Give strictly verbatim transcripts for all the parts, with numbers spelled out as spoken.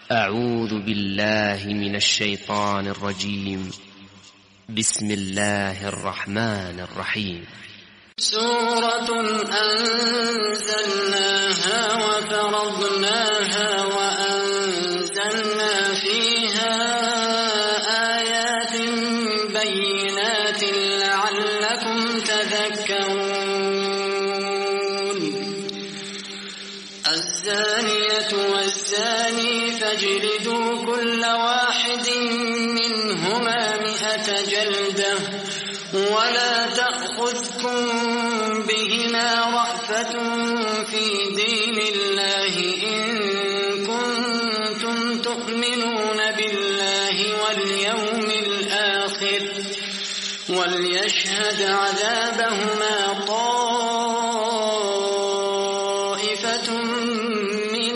أعوذ بالله من الشيطان الرجيم. بسم الله الرحمن الرحيم. سورة أنزلناها وفرضناها وأنزلنا فيها آيات بينات لعلكم تذكرون. الزانية والزاني فاجلدوا كل واحد منهما مئة جلدة ولا تأخذكم بهما رأفة في دين الله إن كنتم تؤمنون بالله واليوم الآخر وليشهد عذابهما طائفة من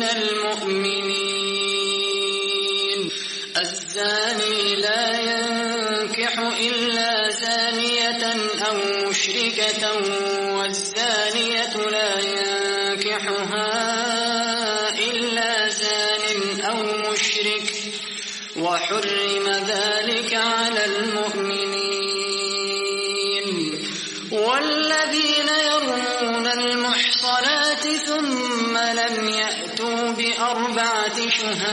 المؤمنين. الزاني لا ينكح إلا زانية أو مشركة والزانية لا ينكحها إلا زان أو مشرك وحرم ذلك على المؤمنين. والذين يرمون المحصنات ثم لم يأتوا بأربعة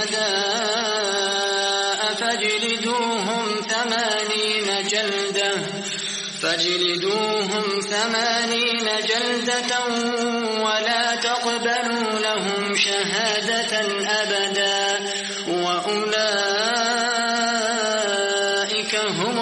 شهداء فاجلدوهم ثمانين جلدة فاجلدوهم ثمانين جلدة ولا تقبلوا لهم شهادة أبدا وأولئك هم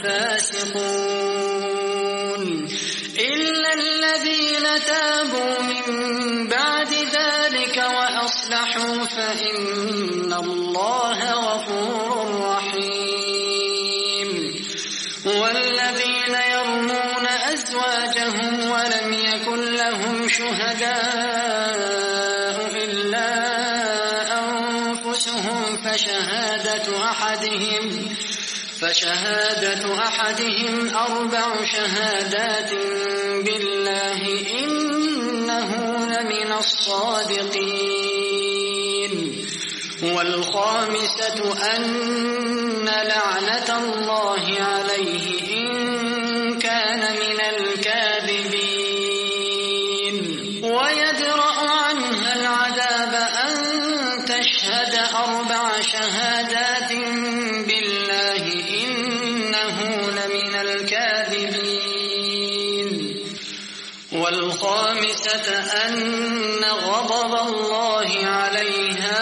الفاسقون. إلا الذين تابوا من بعد ذلك وأصلحوا فإن الله غفور رحيم. والذين يرمون أزواجهم ولم يكن لهم شهداء إلا أنفسهم فشهادة أحدهم فشهادة أحدهم أربع شهادات بالله إنه لمن الصادقين. والخامسة أن لعنة الله عليه إن كان من الكاذبين. ويدرأ عنها العذاب أن تشهد أربع شهادات بالله إنه لمن الكاذبين. والخامسة أن غضب الله عليها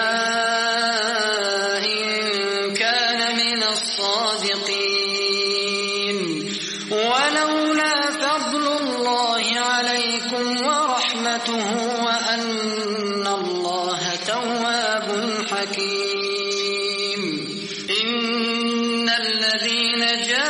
إن كان من الصادقين. ولولا فضل الله عليكم ورحمته وأن الله تواب حكيم. إن الذين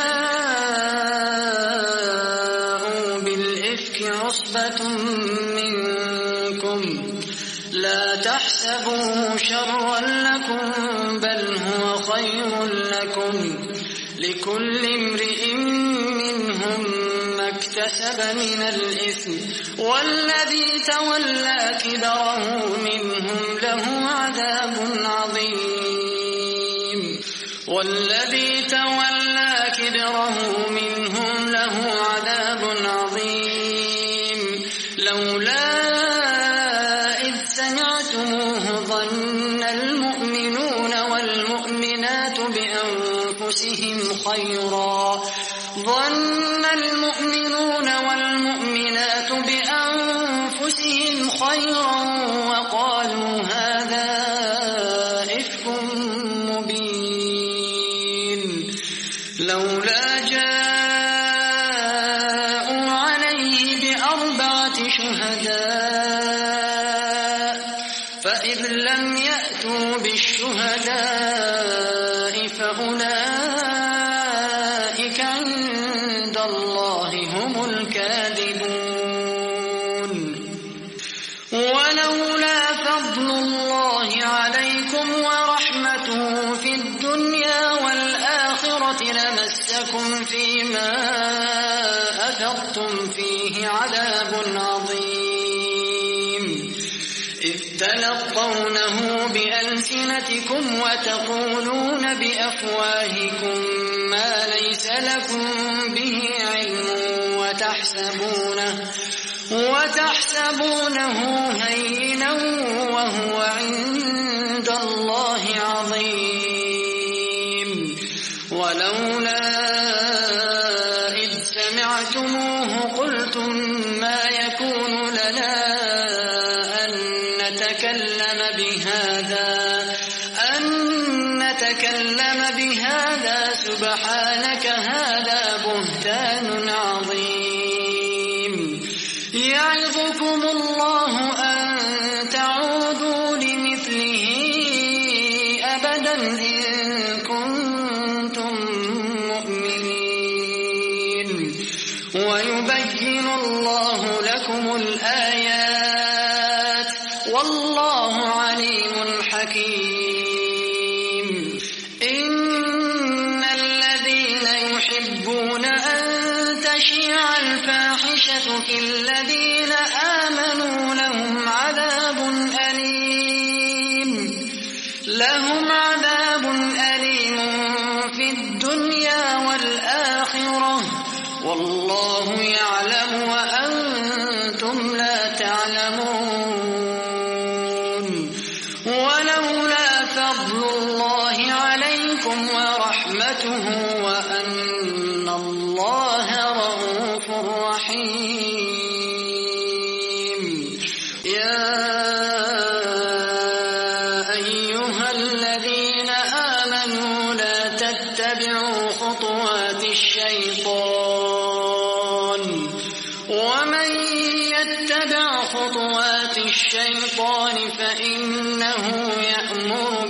جاءوا بالإفك عصبة منكم لا تحسبوه شرا لكم بل هو خير لكم لكل امرئ منهم ما اكتسب من الإثم والذي تولى كبره منهم له عذاب عظيم. والذي تولى كبره منهم له عذاب عظيم. لولا إذ سمعتموه ظن المؤمنون والمؤمنات بأنفسهم خيرا ظن المؤمنون والمؤمنات بأنفسهم خيرا وقالوا هذا إفك مبين. لولا جاءوا عليه بأربعة شهداء فإذ لم يأتوا بالشهداء فأولئك عند الله هم الكاذبون. ولولا فضل الله عليكم ورحمته في الدنيا والآخرة لمسكم فيما أفضتم فيه عذاب عظيم. إذ تلقونه بألسنتكم بألسنتكم وتقولون بأفواهكم ما ليس لكم به علم وتحسبونه, وتحسبونه هينا وهو عند الله عظيم. ولولا إذ سمعتموه قلتم ما يكون لنا أن نتكلم بهذا أن نتكلم بهذا سبحانك هذا بهتان عظيم. يعظكم الله أن تعودوا لمثله أبدا إن كنتم مؤمنين. ويبين الله لكم الآيات والله عليم حكيم. إن الذين يحبون أن تشيع الفاحشة في الذين آمنوا لهم عذاب أليم لهم عذاب أليم في الدنيا والآخرة والله يعلم وأنتم لا تعلمون. ولولا فضل الله عليكم ورحمته وأن الله رؤوف رحيم. يا أيها الذين آمنوا لا تتبعوا خطوات الشيطان ومن يتبع خطوات الشيطان فإنه يأمر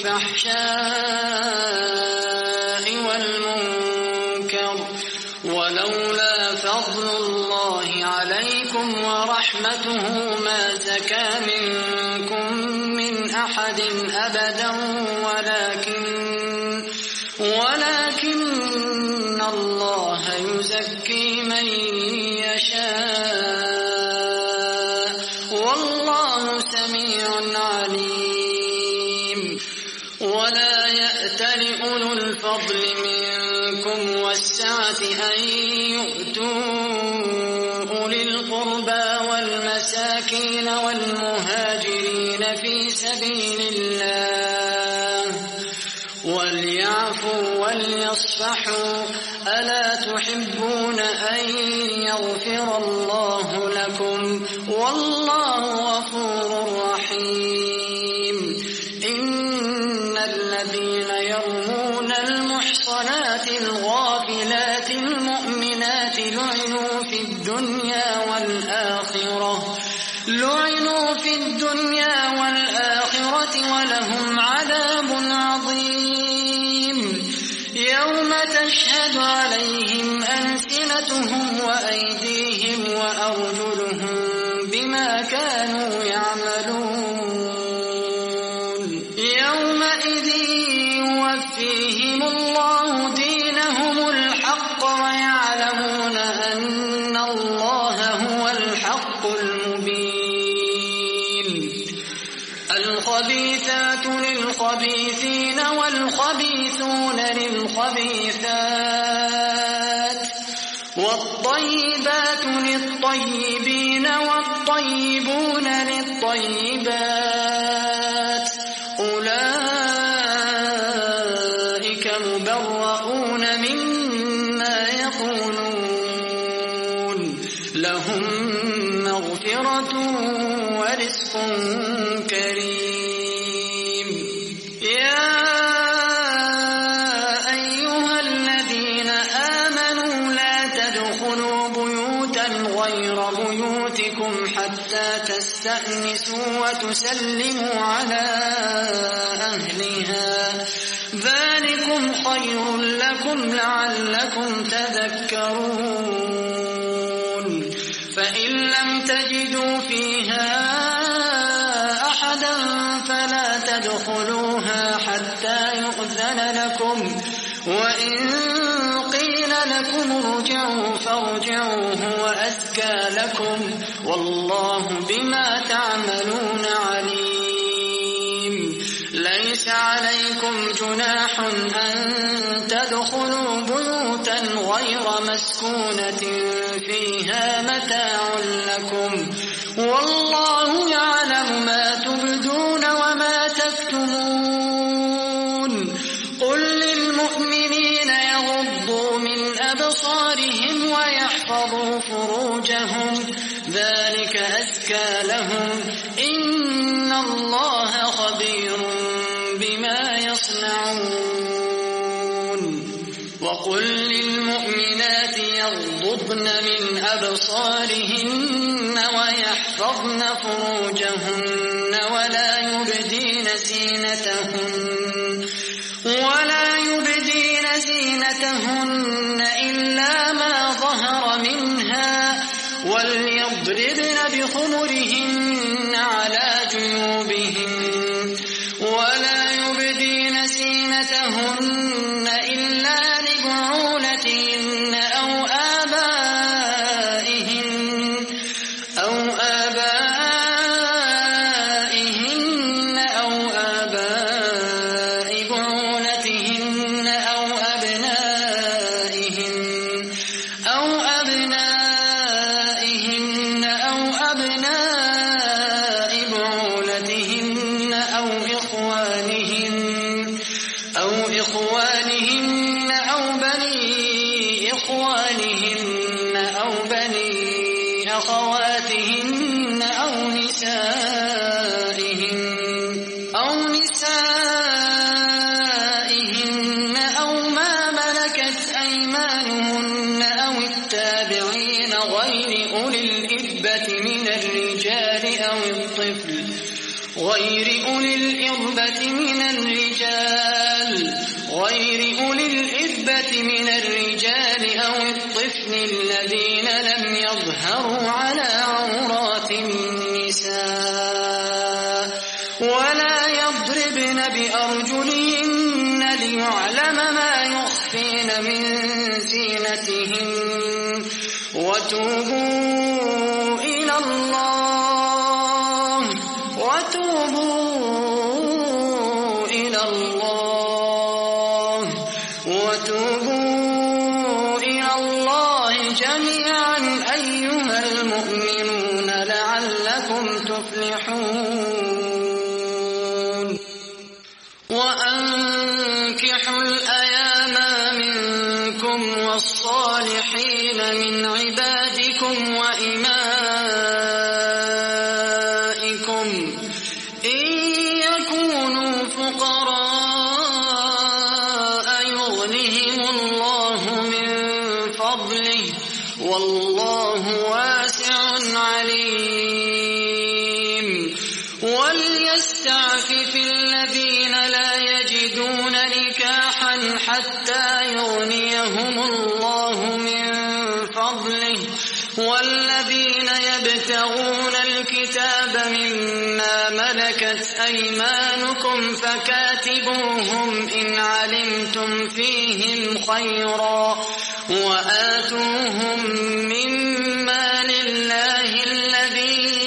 بالفحشاء والمنكر. ولولا فضل الله عليكم ورحمته ما زكى منكم من أحد أبدا ولكن ولكن الله يزكي من يشاء والله سميع عليم. ولا يأتل أولو الفضل منكم والسعة أن يؤتوا أولي القربى والمساكين والمهاجرين في سبيل الله وليعفوا وليصفحوا. ألا تحبون أن يغفر الله لكم والله غفور رحيم. إن الذين يرمون المحصنات الغافلات المؤمنات لعنوا في الدنيا والآخرة لعنوا في الدنيا والآخرة ولهم عذاب عظيم. يوم تشهد عليهم ألسنتهم وأيديهم وأرجلهم بما كانوا يعملون. يومئذ يوفيهم الله دينهم الحق ويعلمون أن الله هو الحق المبين. الخبيثات للخبيثين والخبيثون للخبيثات والطيبات للطيبين والطيبون للطيبات. أولئك مبرؤون مما يقولون لهم مغفرة ورزق كريم. يا أيها الذين آمنوا لا تدخلوا بيوتا غير بيوتكم حتى تستأنسوا وتسلموا على أهلها ذلكم خير لكم لعلكم تذكرون. فإن لم تجدوا فيها أحدا فلا تدخلوها حتى يؤذن لكم وإن قيل لكم ارجعوا فارجعوا هو أزكى لكم والله بما تعملون عليم. ليس عليكم جناح أن تدخلوا بيوتا غير مسكونة فيها متاع لكم والله يعلم ما تبدون وما تكتمون. قل للمؤمنين يغضوا من أبصارهم ويحفظوا فروجهم ذلك أزكى لهم إن الله خبير بما يصنعون. وقل للمؤمنات يغضضن من أبصارهن ويحفظن فروجهن ولا يبدين زينتهن ولا يبدين زينتهن إلا ما ظهر منها وليضربن بخمرهن على جيوبهن ولا يبدين زينتهن إلا لبعولتهن أو آبائهن أو آبائهن أو آباء بعولتهن أو أبنائهن أو أبنائهن أو أبناء بعولتهن أو إخوانهن أو إخوانهن أو بني إخوانهن أو بني أخواتهن أو نسائهن أو نسائهن أو ما ملكت أيمانهن أو التابعين غير أولي الإربة من الرجال أو الطفل غير أولي الإربة من الرجال غير أولي الإربة من الرجال أو الطفل الذين لم يظهروا على عورات النساء ولا يضربن بأرجلهن ليعلم ما يخفين من زينتهن وتوبوا إلى الله وتوبوا إلى الله وتوبوا إلى الله جميعا أيها المؤمنون لعلكم تفلحون. وأنكحوا الأيام منكم والصالحين من عبادكم وإمائكم إن يكونوا فقراء يغنهم الله من فضله والله واسع عليم. وليستعفف الذين لا يجدون نكاحا حتى يغنيهم الله من فضله والذين يبتغون الكتاب مما ملكت أيمانكم فكاتبوهم إن علمتم فيهم خيرا وآتوهم مما لله الذي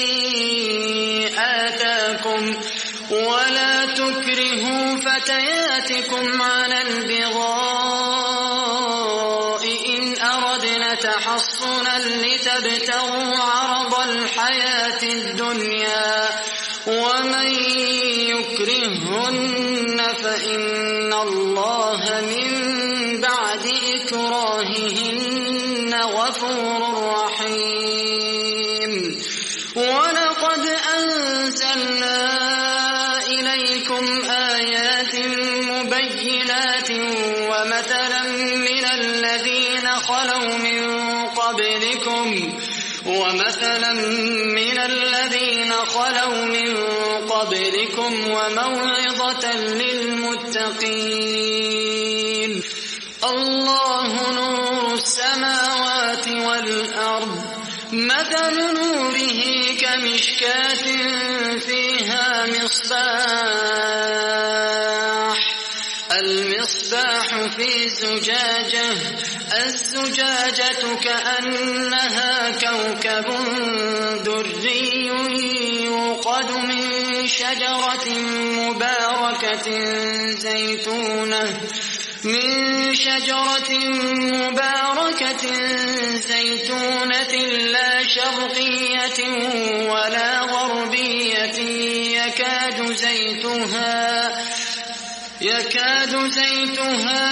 آتاكم ولا تكرهوا فتياتكم على البغاء إن أردنا تحصنا لتبتغوا عرض الحياة الدنيا ومن يكرهن فإن الله من بعد إكراههن غفور رحيم. ولقد أنزلنا إليكم آيات مبينات ومثلا من الذين خلوا من قبلكم ومثلا من الذين خلوا من قبلكم وموعظة للمتقين. الله نور السماوات والأرض مثل نوره كمشكاة فيها مصباح المصباح في زجاجة الزجاجة كأنها كوكب دري يوقد من شجرة مباركة زيتونة من شجرة مباركة زيتونة لا شرقية ولا غربية يكاد زيتها يكاد زيتها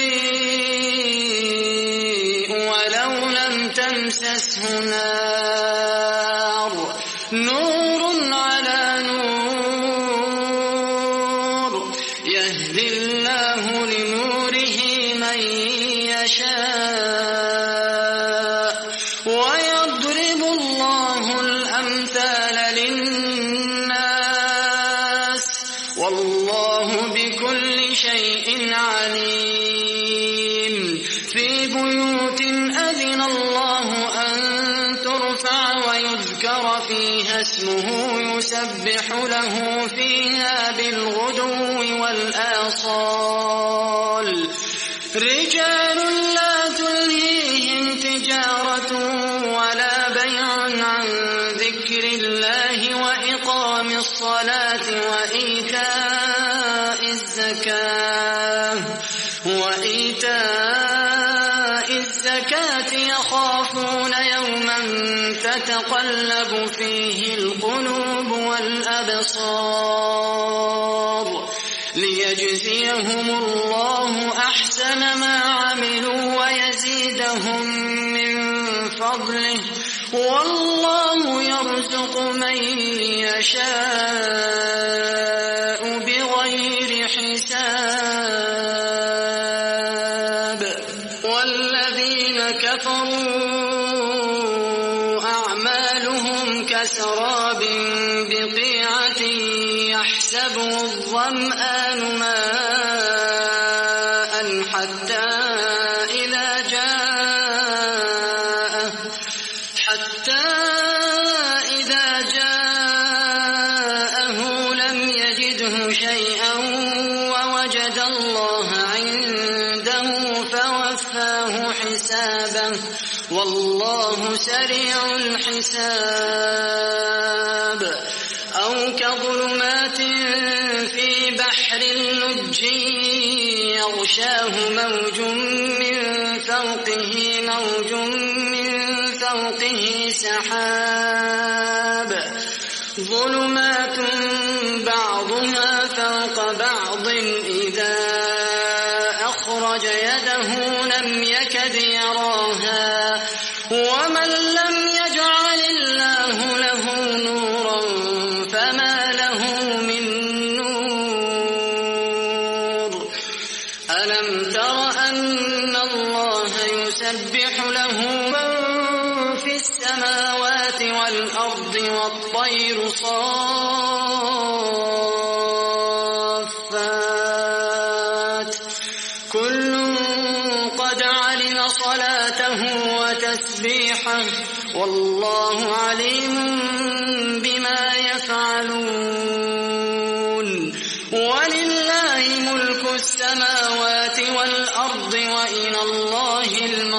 يضيء ولو لم تمسسه نار نور على نور يهدي الله لنوره من يشاء ويضرب الله الأمثال للناس والله بكل شيء عليم في بيوت أذن الله أن ترفع ويذكر فيها اسمه يسبح له فيها بالغدو والآصال رجال لا تلهيهم تجارة ولا بيع عن ذكر الله وإقام الصلاة وإيتاء الزكاة وإيتاء الزكاة يخافون يوما تتقلب فيه القلوب والأبصار ليجزيهم الله أحسن ما عملوا ويزيدهم من فضله والله يرزق من يشاء بغير حساب والذين كفروا أعمالهم كسراب بقيعة يحسبه الظمآن ماء حتى إذا جاءه حتى إذا جاءه لم يجده شيئا ووجد الله عنده فوفاه حسابه والله سريع الحساب أو كظلمات في بحر لج يغشاه موج من فوقه موج من فوقه سحاب ظلمات بعضها فوق بعض إذا أخرج يده لم يكد يراها ومن لم يجعل الله له نورا فما له من نور ألم تر أن الله يسبح له من في السماوات والأرض والطير صافات كل قد علم صلاته وتسبيحه والله عليم بما يفعلون ولله ملك السماوات والأرض وإلى الله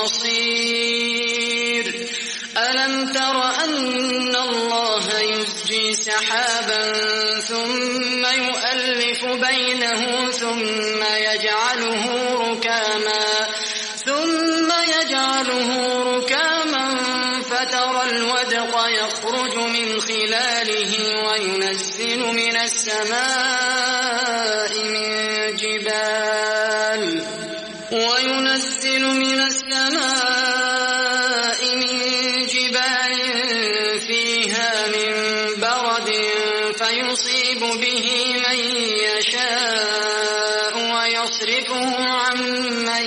المصير ألم تر أن الله يزجي سحابا ثم يؤلف بينه ثم يجعله ركاما ثم يجعله ركاما فترى الودق يخرج من خلاله وينزل من السماء من جبال وينزل من السماء من جبال فيها من برد فيصيب به من يشاء ويصرفه عن من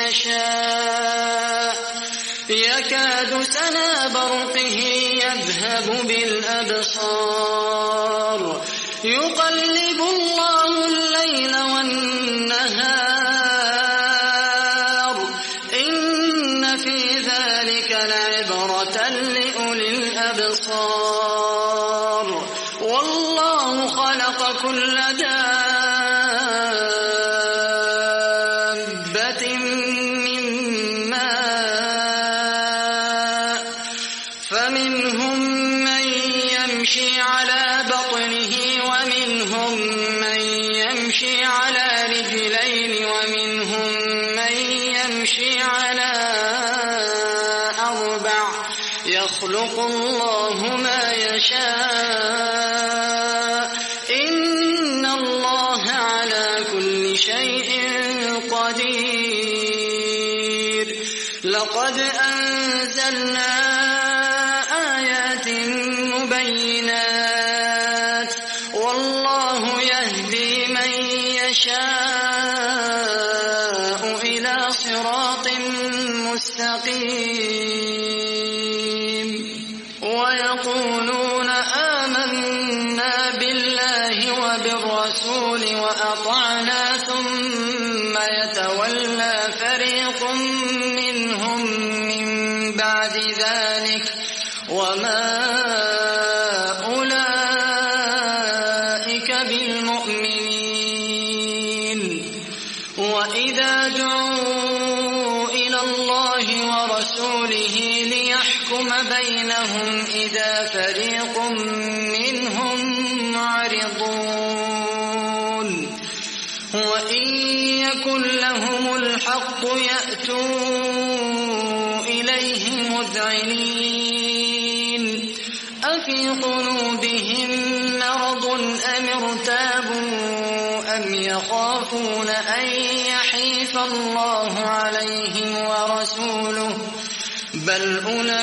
يشاء يكاد سنا برقه يذهب بالأبصار يقلب الله الليل والنهار إن في ذلك لعبرة لأولي الأبصار والله خلق كل دابة من ماء فمنهم من يمشي على بطنه يشاء إن الله على كل شيء قدير. لقد أنزلنا آيات مبينات والله يهدي من يشاء إلى صراط مستقيم. ويقولون آمنا بالله وبالرسول وأطعنا ثم يتولى فريق منهم من بعد ذلك وما أولئك بالمؤمنين. وإذا دعوا إلى الله ورسوله ليحكم بينهم إذا فريق منهم معرضون. وإن يكن لهم الحق يأتوا إليه مذعنين. أفي قلوبهم مرض أم ارتابوا أم يخافون أن يحيف الله عليهم ورسوله بل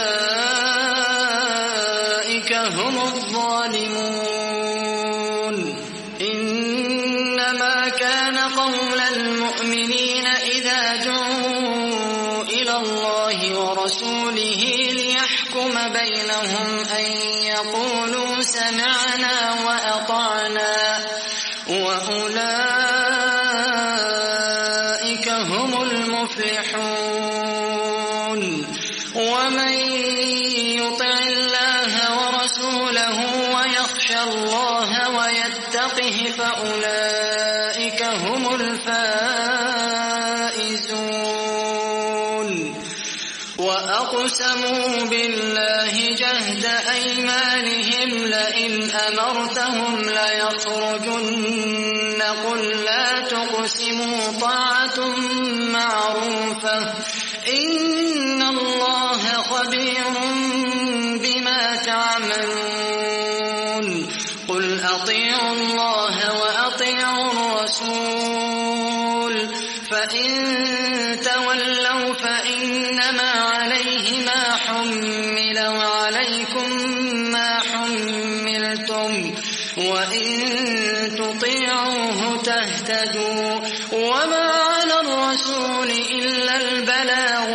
أولئك هم الظالمون. إنما كان قول المؤمنين إذا دعوا إلى الله ورسوله ليحكم بينهم أن يقولوا سمعنا وأطعنا وأولئك هم المفلحون. ومن يطع الله ورسوله ويخشى الله ويتقه فأولئك هم الفائزون. وأقسموا بالله جهد أيمانهم لئن أمرتهم ليخرجن قل لا تقسموا طاعة معروفة إن الله خبير بما تعملون. قل أطيعوا الله وأطيعوا الرسول فإن تولوا فإنما عليه ما حمل وعليكم ما حملتم وإن تطيعوه تهتدوا وما على الرسول إلا البلاغ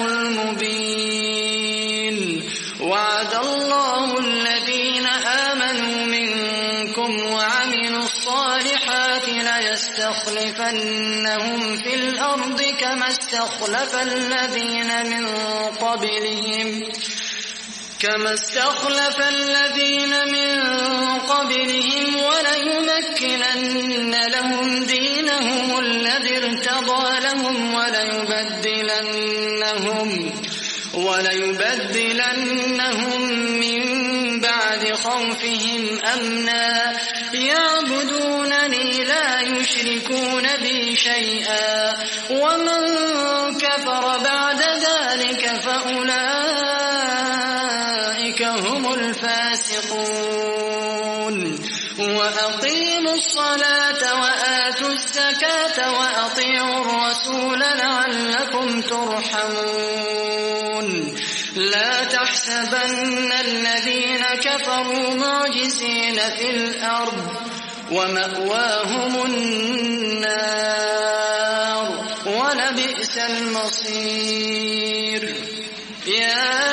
المبين. وعد الله الذين آمنوا منكم وعملوا الصالحات ليستخلفنهم في الأرض كما استخلف الذين من قبلهم كما استخلف الذين من قبلهم وليمكنن لهم دينهم الذي ارتضى لهم وليبدلنهم وليبدلنهم من بعد خوفهم أمنا يعبدونني لا يشركون بي شيئا ومن كفر بعد ذلك فأولئك هم الفاسقون. وأقيموا الصلاة وآتوا الزكاة وأطيعوا الرسول لعلكم ترحمون. لا تحسبن الذين كفروا معجزين في الأرض ومأواهم النار ولبئس المصير. يا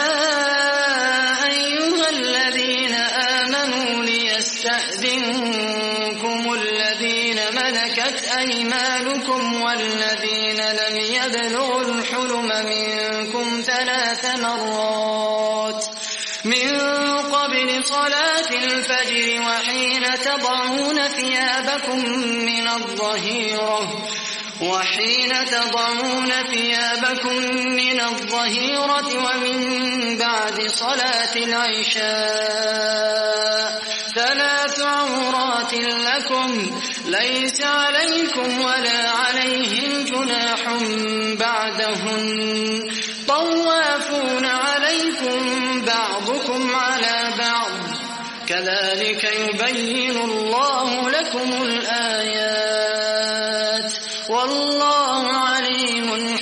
أيها الذين آمنوا ليستأذنكم الذين ملكت أيمانكم والذين لم يبلغوا الحلم منكم ثلاث مرات من قبل صلاة الفجر وحين تضعون ثيابكم من الظهيرة وحين تضعون ثيابكم من الظهيرة ومن بعد صلاة العشاء ثلاث عورات لكم ليس عليكم ولا عليهم جناح بعدهن طوافون عليكم بعضكم على بعض والله عليم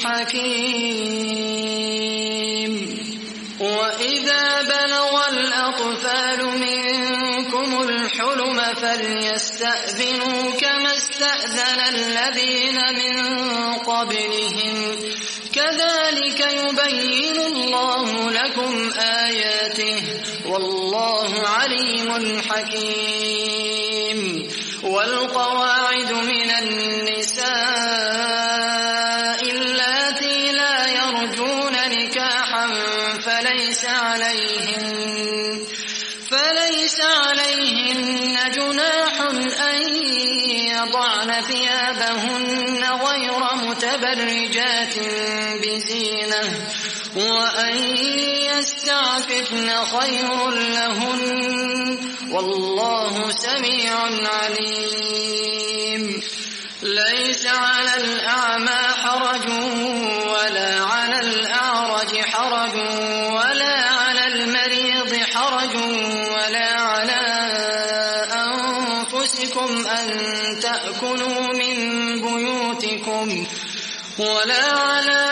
حكيم. وإذا بلغ الأطفال منكم الحلم فليستأذنوا كما استأذن الذين من قبلهم كذلك يبين الله لكم آياته والله عليم حكيم. والقواعد من النساء اللاتي لا يرجون نكاحا فليس عليهن فليس عليهن جناح أن يضعن ثيابهن غير متبرجات بزينة وأن يستعففن خير لهن والله سميع عليم. ليس على الأعمى حرج ولا على الأعرج حرج ولا على المريض حرج ولا على أنفسكم أن تأكلوا من بيوتكم ولا على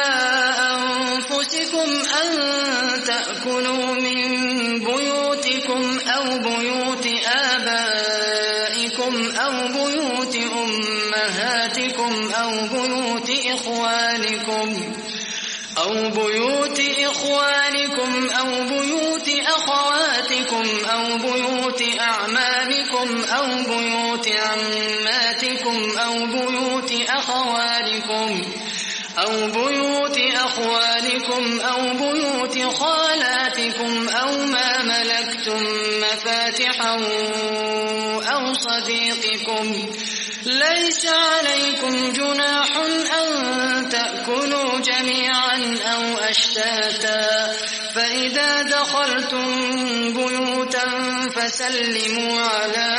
أنفسكم أن تأكلوا من بيوتكم أو بيوت آبائكم أو بيوت أمهاتكم أو بيوت إخوانكم أو بيوت إخوانكم أو بيوت أخواتكم أو بيوت أعمامكم أو بيوت عماتكم أو بيوت أخوالكم أو بيوت أخوالكم أو بيوت خالاتكم أو ما ملكتم مفاتحه أو صديقكم. ليس عليكم جناح أن تأكلوا جميعا أو أشتاتا فإذا دخلتم بيوتا فسلموا على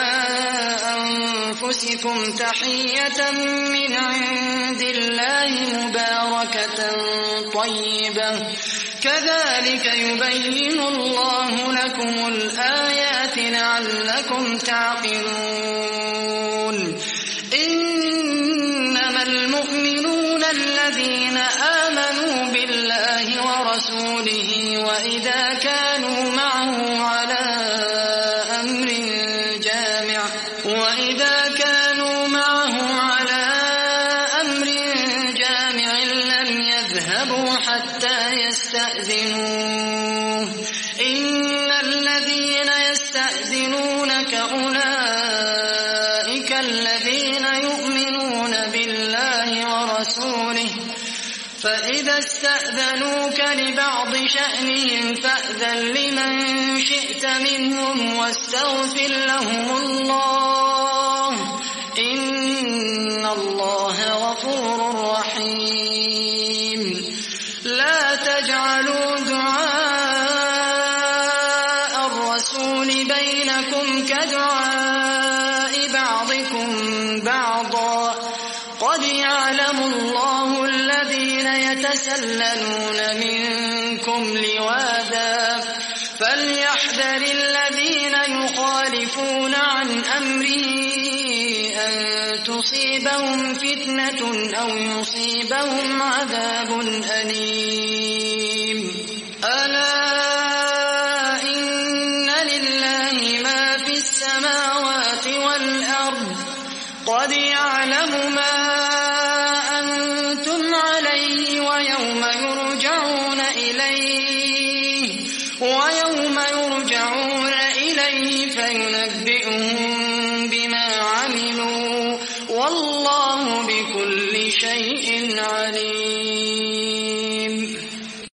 أنفسكم تحية من عند الله مباركة طيبة كذلك يبين الله لكم الآيات لعلكم تعقلون. إنما المؤمنون الذين آمنوا بالله ورسوله وإذا كانوا معه على أمر جامع وإذا كانوا معه على أمر جامع لم يذهبوا حتى يستأذنوه. إن الذين يستأذنونك أولئك الذين يؤمنون بالله ورسوله فإذا استأذنوك لبعض شأنهم فأذن لمن شئت منهم واستغفر لهم الله إن الله غفور رحيم. لا تجعلوا دعاء الرسول بينكم كدعاء بعضكم بعضا قد يعلم الله الذين يتسللون منكم لواذا فليحذر الذين يخالفون عن أمره أن تصيبهم فتنة أو يصيبهم عذاب أليم. ألا إن لله ما في السماوات والأرض قد يعلم ما أنتم عليه ويوم يرجعون إليه ويوم يرجعون إليه فينبئهم